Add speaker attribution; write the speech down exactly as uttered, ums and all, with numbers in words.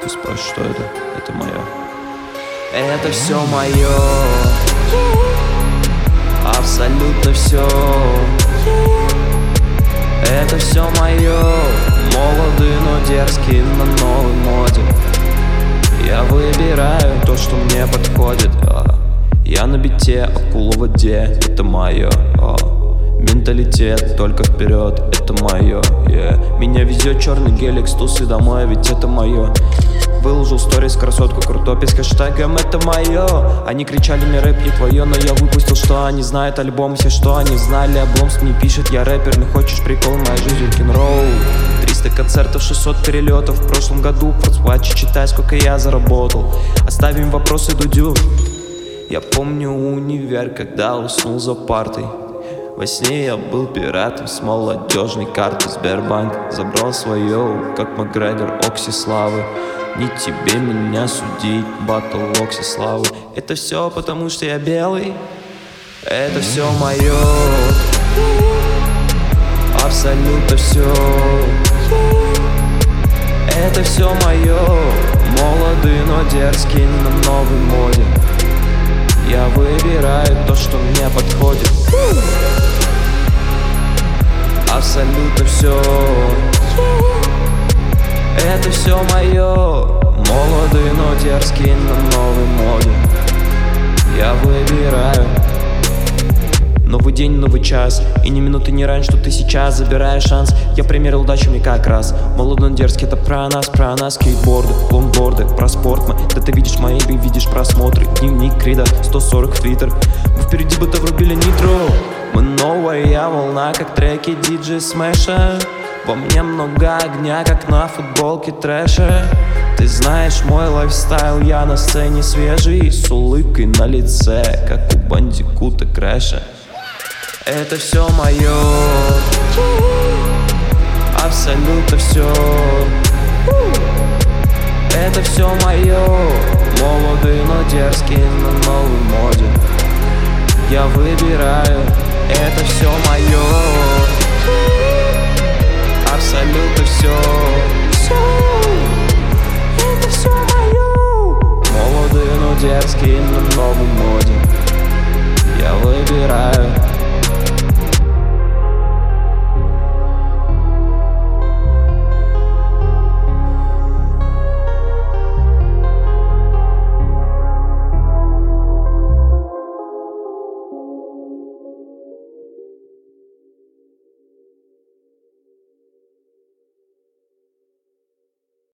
Speaker 1: Ты спросишь, что это? Это мое. Это все мое, абсолютно все. Это все мое, молодый, но дерзкий, на новой моде. Я выбираю то, что мне подходит. Я на бите, акула в воде, это мое. Менталитет, только вперед, это мое. Yeah. Меня везет черный гелик с тусы домой, ведь это мое. Выложил сторис красотку крутой с хэштегом «Это мое». Они кричали мне рэп не твое, но я выпустил, что они знают альбом. Все, что они знали, обломс мне пишет: я рэпер, не хочешь прикол, моя жизнь рок-н-ролл. Триста концертов, шестьсот перелетов. В прошлом году в Фордсватче читай, сколько я заработал. Оставим вопросы Дудю. Я помню универ, когда уснул за партой. Во сне я был пиратом с молодежной карты. Сбербанк забрал свое, как Макгрегор, Окси славы. Не тебе меня судить, батл Окси славы. Это все потому, что я белый. Это все мое, абсолютно все. Это все мое, молодый, но дерзкий, на новой моде. Я выбираю то, что мне подходит. Абсолютно все. Это все мое, молодый, но дерзкий, на новой моде. Я выбираю новый день, новый час. И ни минуты не раньше, что ты сейчас забираешь шанс. Я пример удачи мне как раз. Молодой, но дерзкий, это про нас, про нас. Скейтборды, лонгборды, про спорт мы. Да ты видишь мои, ты видишь просмотры. Дневник Крида, сто сорок в твиттер. Мы впереди будто врубили нитро. Мы новая волна, как треки диджей Смэша. Во мне много огня, как на футболке трэша. Ты знаешь мой лайфстайл, я на сцене свежий, с улыбкой на лице, как у Бандикута Крэша. Это все мое, абсолютно все. Это все мое, молодый, но дерзкий, на новой моде. Я выбираю, это все мое, абсолютно все. Это все мое, молодый, но дерзкий, на новой моде. Я выбираю.